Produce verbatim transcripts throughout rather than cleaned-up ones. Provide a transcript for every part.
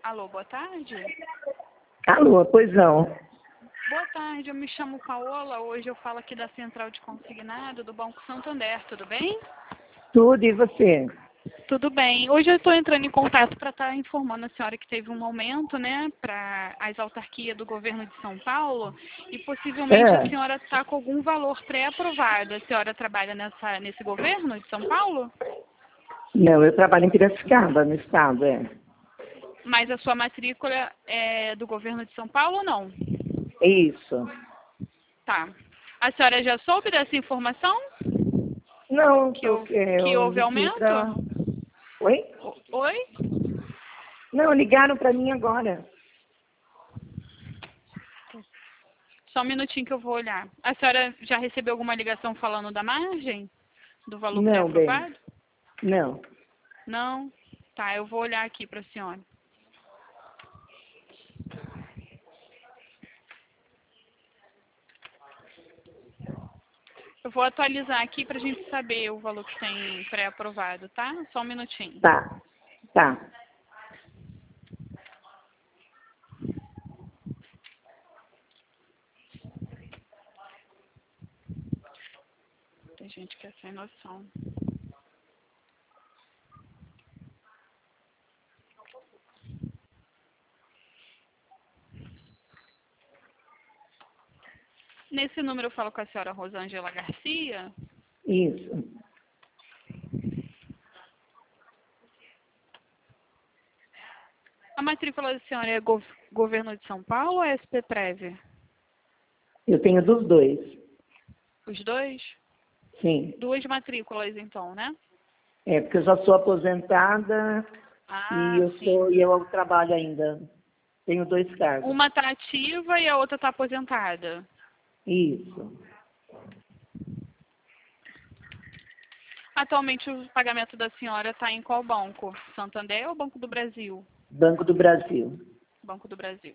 Alô, boa tarde. Alô, pois não. Boa tarde, eu me chamo Paola. Hoje eu falo aqui da Central de Consignado do Banco Santander, tudo bem? Tudo, e você? Tudo bem. Hoje eu estou entrando em contato para estar informando a senhora que teve um aumento, né, para as autarquias do governo de São Paulo e possivelmente a É. senhora está com algum valor pré-aprovado. A senhora trabalha nessa, nesse governo de São Paulo? Não, eu trabalho em Piracicaba, no estado, é. Mas a sua matrícula é do governo de São Paulo ou não? Isso. Tá. A senhora já soube dessa informação? Não, Que, tô, houve- é, que eu houve liguei aumento? pra... Oi? O- Oi? Não, ligaram pra mim agora. Só um minutinho que eu vou olhar. A senhora já recebeu alguma ligação falando da margem? Do valor Não, bem, pré-aprovado? não. Não? Tá, eu vou olhar aqui para a senhora. Eu vou atualizar aqui para a gente saber o valor que tem pré-aprovado, tá? Só um minutinho. Tá, tá. Tem gente que é sem noção. Nesse número eu falo com a senhora Rosângela Garcia. Isso. A matrícula da senhora é gov Governo de São Paulo ou é S P Prev? Eu tenho dos dois. Os dois? Sim. Duas matrículas, então, né? É, porque eu já sou aposentada e Ah, eu sim. sou e eu trabalho ainda. Tenho dois cargos. Uma está ativa e a outra está aposentada. Isso. Atualmente o pagamento da senhora está em qual banco? Santander ou Banco do Brasil? Banco do Brasil. Banco do Brasil.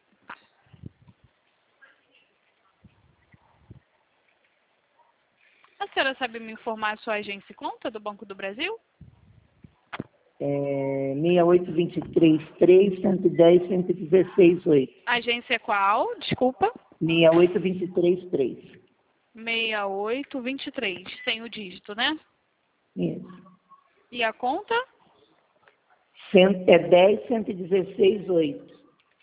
A senhora sabe me informar a sua agência e conta do Banco do Brasil? É, seis oito dois três, três, um um zero, um um seis, oito. Agência qual? Desculpa. seis oito dois três, três. seis oito dois três, sem o dígito, né? Isso. E a conta? Cem- É dez, cento e dezesseis, oito.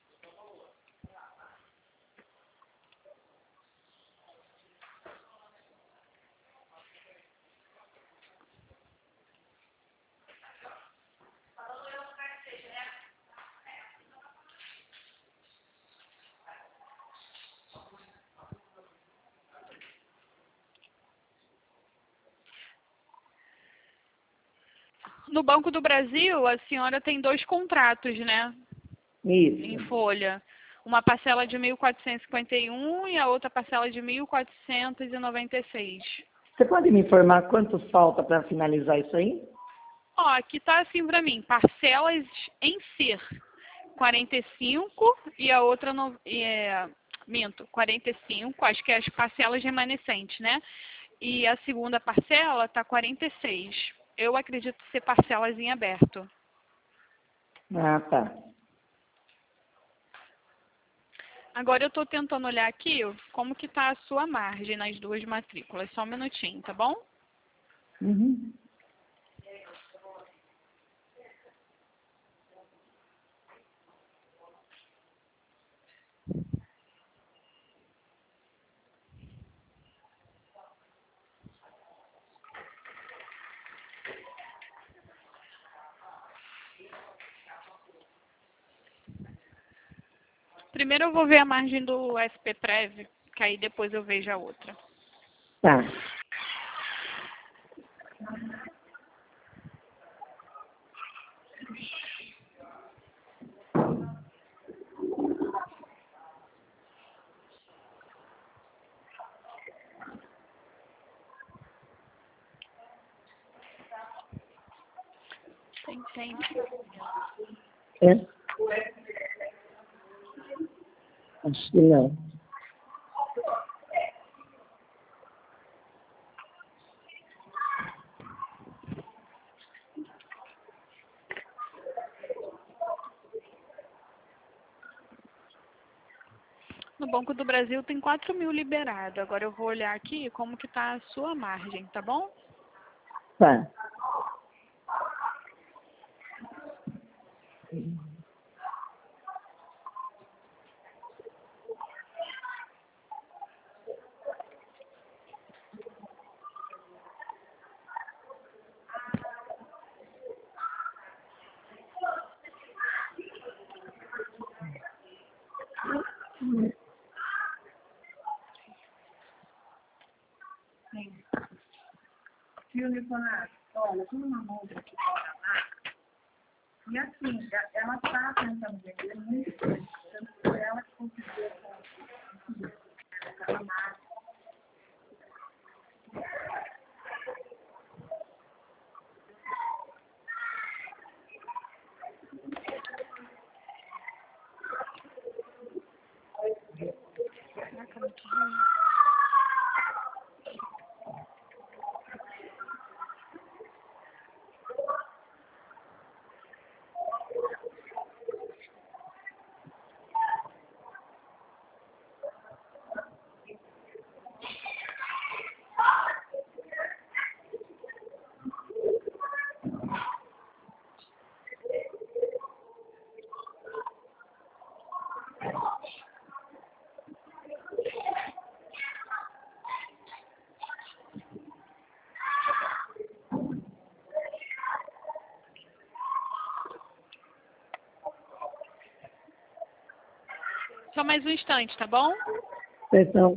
No Banco do Brasil, a senhora tem dois contratos, né? Em Isso. folha. Uma parcela de mil quatrocentos e cinquenta e um e a outra parcela de mil quatrocentos e noventa e seis. Você pode me informar quanto falta para finalizar isso aí? Ó, aqui tá assim pra mim, parcelas em ser quarenta e cinco e a outra no, é, minto, quarenta e cinco, acho que é as parcelas remanescentes, né? E a segunda parcela tá quarenta e seis. Eu acredito ser parcelas em aberto. Ah, tá. Agora eu estou tentando olhar aqui como que tá a sua margem nas duas matrículas. Só um minutinho, tá bom? Uhum. Primeiro eu vou ver a margem do S P Prev, que aí depois eu vejo a outra. Tá. Tem tempo. É? Acho que não. Banco do Brasil tem quatro mil liberado. Agora eu vou olhar aqui como que tá a sua margem, tá bom? Tá. Viu, Nicolás? Olha, tem uma moça aqui fora lá, e assim, ela está tentando vender muito coisa, tanto que ela que conseguiu essa marca. Caraca, muito ruim. Só mais um instante, tá bom? Então,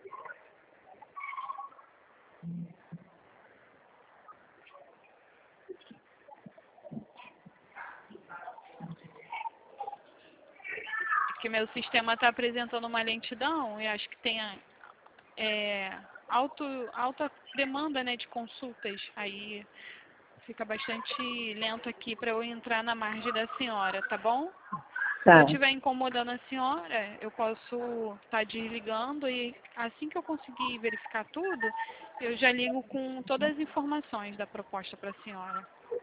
Porque meu sistema está apresentando uma lentidão e acho que tem é, alto, alta demanda, né, de consultas. Aí fica bastante lento aqui para eu entrar na margem da senhora, tá bom? Se tá. eu estiver incomodando a senhora, eu posso estar desligando e assim que eu conseguir verificar tudo, eu já ligo com todas as informações da proposta para a senhora.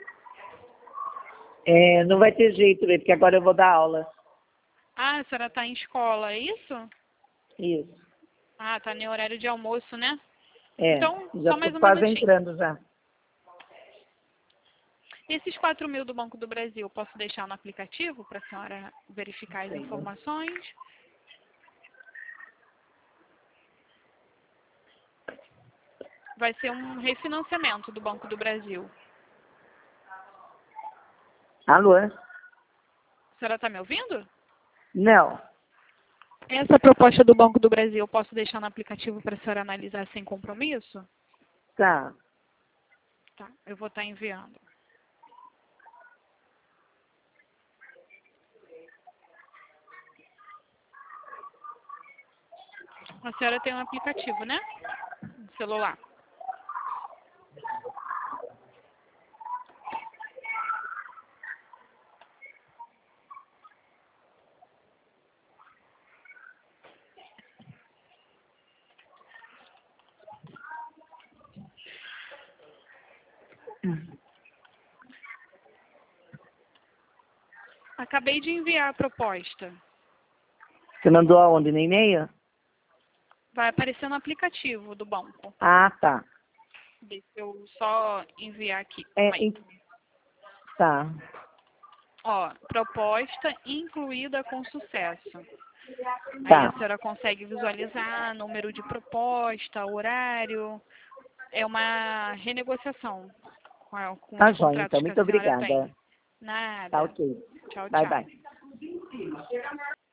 É, não vai ter jeito, né, porque agora eu vou dar aula. Ah, a senhora está em escola, é isso? Isso. Ah, está no horário de almoço, né? É, Então, já só mais estou um quase minutinho. entrando já. Esses quatro mil do Banco do Brasil, posso deixar no aplicativo para a senhora verificar as informações? Vai ser um refinanciamento do Banco do Brasil. Alô? A senhora está me ouvindo? Não. Essa proposta do Banco do Brasil, eu posso deixar no aplicativo para a senhora analisar sem compromisso? Tá. Tá, eu vou estar enviando. A senhora tem um aplicativo, né? No celular. Acabei de enviar a proposta. Você mandou aonde? No e-mail? Vai aparecer no aplicativo do banco. Ah, tá. Deixa eu só enviar aqui. É, Calma aí. em- Tá. Ó, proposta incluída com sucesso. Aí Tá. a senhora consegue visualizar número de proposta, horário. É uma renegociação com, a- com Tá os joia, contratos então. que a Muito senhora obrigada. tem. Nada. Tá ok. Tchau, Bye, tchau. bye.